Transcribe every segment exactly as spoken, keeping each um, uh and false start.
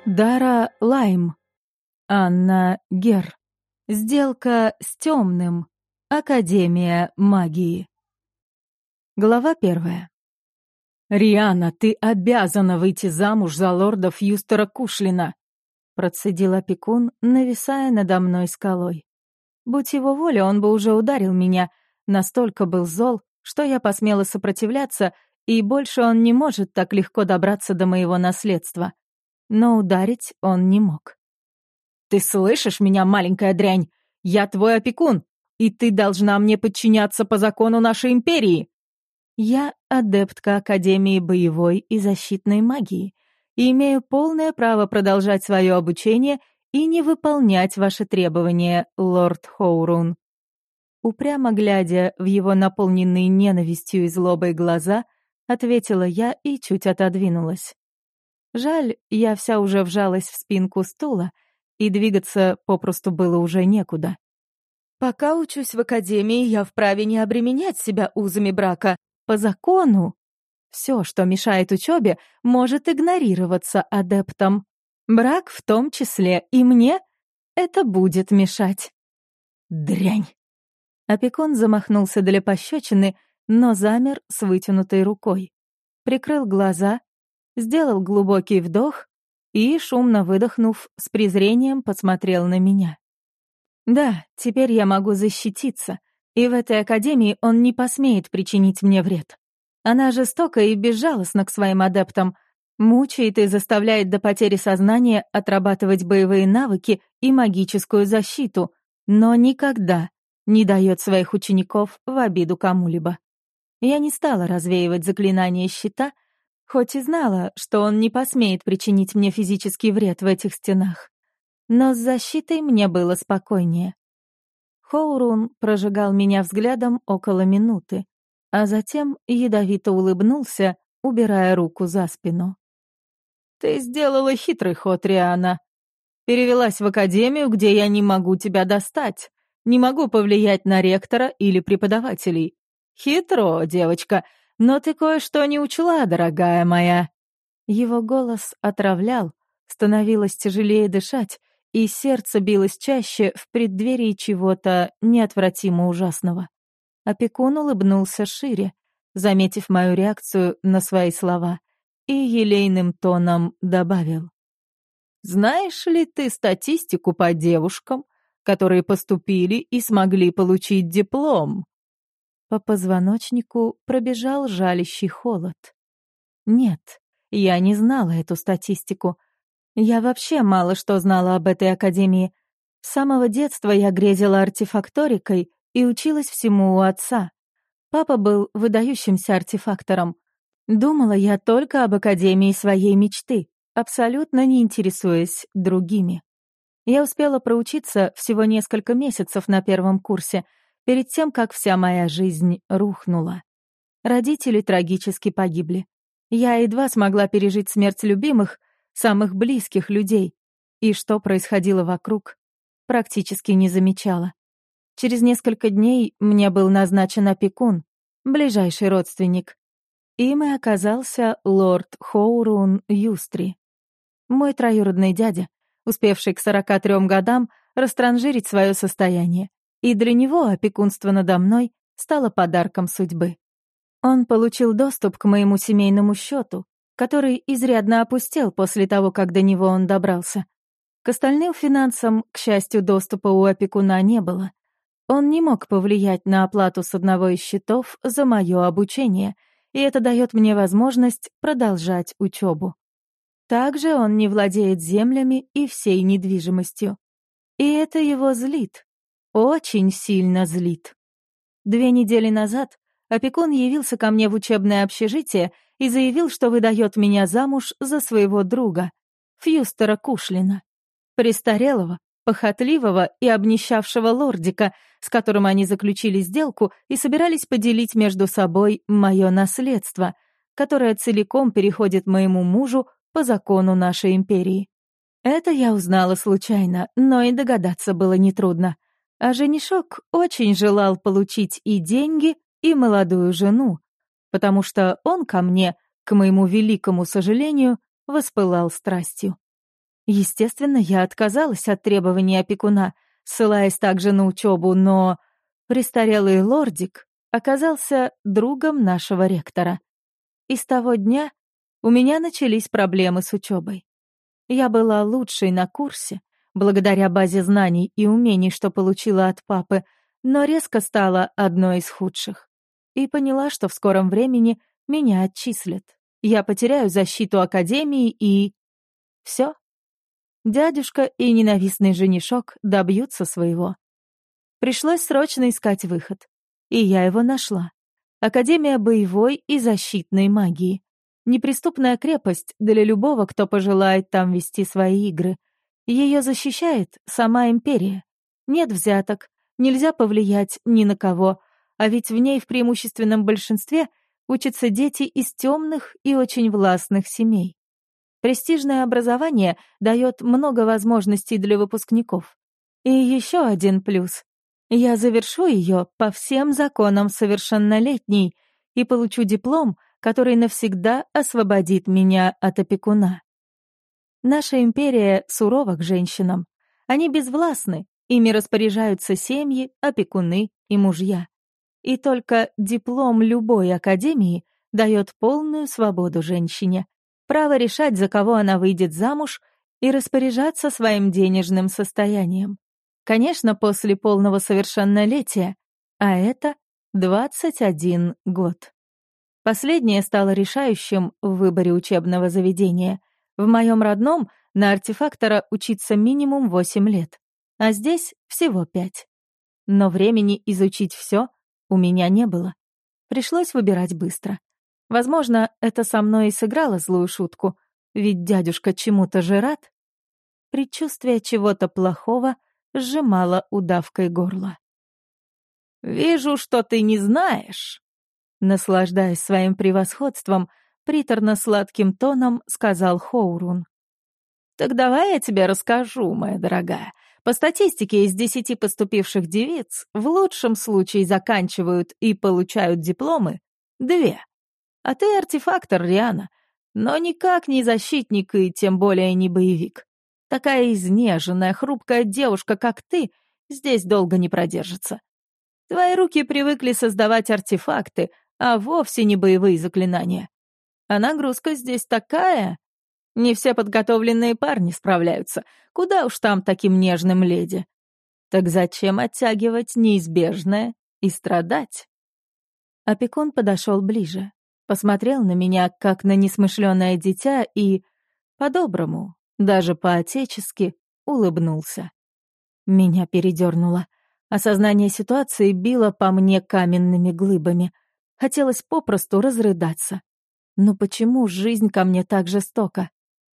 Дара Лайм. Анна Гер. Сделка с темным. Академия магии. Глава первая. «Риана, ты обязана выйти замуж за лорда Фьюстера Кушлина», процедил опекун, нависая надо мной скалой. Будь его воля, он бы уже ударил меня, настолько был зол, что я посмела сопротивляться, и больше он не может так легко добраться до моего наследства. Но ударить он не мог. «Ты слышишь меня, маленькая дрянь? Я твой опекун, и ты должна мне подчиняться по закону нашей империи!» «Я адептка Академии боевой и защитной магии и имею полное право продолжать свое обучение и не выполнять ваши требования, лорд Хоурун». Упрямо глядя в его наполненные ненавистью и злобой глаза, ответила я и чуть отодвинулась. Жаль, я вся уже вжалась в спинку стула, и двигаться попросту было уже некуда. Пока учусь в академии, я вправе не обременять себя узами брака. По закону все, что мешает учебе, может игнорироваться адептом. Брак в том числе, и мне это будет мешать. Дрянь! Опекун замахнулся для пощечины, но замер с вытянутой рукой. Прикрыл глаза, сделал глубокий вдох и, шумно выдохнув, с презрением посмотрел на меня. Да, теперь я могу защититься, и в этой академии он не посмеет причинить мне вред. Она жестока и безжалостна к своим адептам, мучает и заставляет до потери сознания отрабатывать боевые навыки и магическую защиту, но никогда не дает своих учеников в обиду кому-либо. Я не стала развеивать заклинание щита, хоть и знала, что он не посмеет причинить мне физический вред в этих стенах. Но с защитой мне было спокойнее. Хоурун прожигал меня взглядом около минуты, а затем ядовито улыбнулся, убирая руку за спину. «Ты сделала хитрый ход, Риана. Перевелась в академию, где я не могу тебя достать, не могу повлиять на ректора или преподавателей. Хитро, девочка, но ты кое-что не учла, дорогая моя». Его голос отравлял, становилось тяжелее дышать, и сердце билось чаще в преддверии чего-то неотвратимо ужасного. Опекун улыбнулся шире, заметив мою реакцию на свои слова, и елейным тоном добавил. «Знаешь ли ты статистику по девушкам, которые поступили и смогли получить диплом?» По позвоночнику пробежал жалящий холод. Нет, я не знала эту статистику. Я вообще мало что знала об этой академии. С самого детства я грезила артефакторикой и училась всему у отца. Папа был выдающимся артефактором. Думала я только об академии своей мечты, абсолютно не интересуясь другими. Я успела проучиться всего несколько месяцев на первом курсе, перед тем, как вся моя жизнь рухнула. Родители трагически погибли. Я едва смогла пережить смерть любимых, самых близких людей, и что происходило вокруг, практически не замечала. Через несколько дней мне был назначен опекун, ближайший родственник. Им и оказался лорд Хоурун Юстри. Мой троюродный дядя, успевший к сорока трём годам растранжирить свое состояние, и для него опекунство надо мной стало подарком судьбы. Он получил доступ к моему семейному счету, который изрядно опустел после того, как до него он добрался. К остальным финансам, к счастью, доступа у опекуна не было. Он не мог повлиять на оплату с одного из счетов за мое обучение, и это дает мне возможность продолжать учебу. Также он не владеет землями и всей недвижимостью. И это его злит. Очень сильно злит. Две недели назад опекун явился ко мне в учебное общежитие и заявил, что выдает меня замуж за своего друга, Фьюстера Кушлина, престарелого, похотливого и обнищавшего лордика, с которым они заключили сделку и собирались поделить между собой мое наследство, которое целиком переходит моему мужу по закону нашей империи. Это я узнала случайно, но и догадаться было нетрудно. А женишок очень желал получить и деньги, и молодую жену, потому что он ко мне, к моему великому сожалению, воспылал страстью. Естественно, я отказалась от требований опекуна, ссылаясь также на учебу, но престарелый лордик оказался другом нашего ректора. И с того дня у меня начались проблемы с учебой. Я была лучшей на курсе, благодаря базе знаний и умений, что получила от папы, но резко стала одной из худших. И поняла, что в скором времени меня отчислят. Я потеряю защиту академии и... Все. Дядюшка и ненавистный женишок добьются своего. Пришлось срочно искать выход. И я его нашла. Академия боевой и защитной магии. Неприступная крепость для любого, кто пожелает там вести свои игры. Ее защищает сама империя. Нет взяток, нельзя повлиять ни на кого, а ведь в ней в преимущественном большинстве учатся дети из темных и очень властных семей. Престижное образование дает много возможностей для выпускников. И еще один плюс. Я завершу ее по всем законам совершеннолетней и получу диплом, который навсегда освободит меня от опекуна. Наша империя сурова к женщинам. Они безвластны, ими распоряжаются семьи, опекуны и мужья. И только диплом любой академии дает полную свободу женщине, право решать, за кого она выйдет замуж, и распоряжаться своим денежным состоянием. Конечно, после полного совершеннолетия, а это двадцать один год. Последнее стало решающим в выборе учебного заведения. В моем родном на артефактора учиться минимум восемь лет, а здесь всего пять. Но времени изучить все у меня не было. Пришлось выбирать быстро. Возможно, это со мной и сыграло злую шутку, ведь дядюшка чему-то же рад. Предчувствие чего-то плохого сжимало удавкой горло. «Вижу, что ты не знаешь», — наслаждаясь своим превосходством, приторно-сладким тоном сказал Хоурун. «Так давай я тебе расскажу, моя дорогая. По статистике, из десяти поступивших девиц в лучшем случае заканчивают и получают дипломы две. А ты артефактор, Риана, но никак не защитник и тем более не боевик. Такая изнеженная, хрупкая девушка, как ты, здесь долго не продержится. Твои руки привыкли создавать артефакты, а вовсе не боевые заклинания. А нагрузка здесь такая. Не все подготовленные парни справляются. Куда уж там таким нежным леди. Так зачем оттягивать неизбежное и страдать?» Опекун подошел ближе, посмотрел на меня, как на несмышленое дитя, и, по-доброму, даже по-отечески, улыбнулся. Меня передернуло. Осознание ситуации било по мне каменными глыбами. Хотелось попросту разрыдаться. Но почему жизнь ко мне так жестока?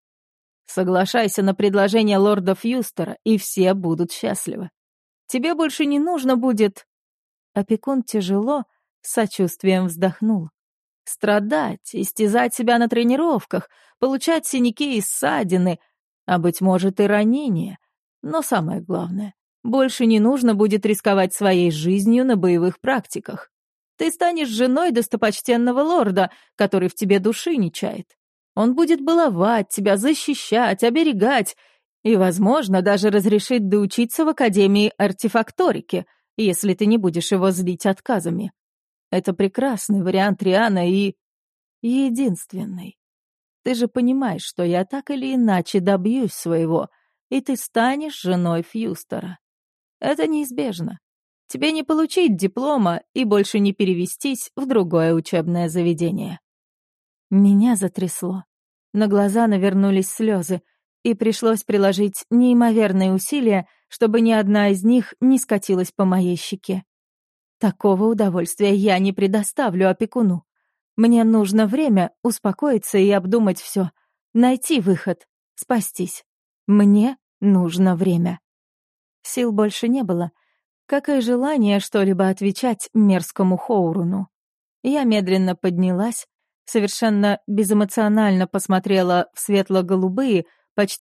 «Соглашайся на предложение лорда Фьюстера, и все будут счастливы. Тебе больше не нужно будет...» Опекун тяжело, с сочувствием вздохнул. «Страдать, истязать себя на тренировках, получать синяки и ссадины, а, быть может, и ранения. Но самое главное, больше не нужно будет рисковать своей жизнью на боевых практиках. Ты станешь женой достопочтенного лорда, который в тебе души не чает. Он будет баловать тебя, защищать, оберегать и, возможно, даже разрешит доучиться в Академии артефакторики, если ты не будешь его злить отказами. Это прекрасный вариант, Риана, и... единственный. Ты же понимаешь, что я так или иначе добьюсь своего, и ты станешь женой Фьюстера. Это неизбежно. Тебе не получить диплома и больше не перевестись в другое учебное заведение». Меня затрясло. На глаза навернулись слезы, и пришлось приложить неимоверные усилия, чтобы ни одна из них не скатилась по моей щеке. Такого удовольствия я не предоставлю опекуну. Мне нужно время успокоиться и обдумать все, найти выход, спастись. Мне нужно время. Сил больше не было, как и желание что-либо отвечать мерзкому Хоуруну. Я медленно поднялась, совершенно безэмоционально посмотрела в светло-голубые, почти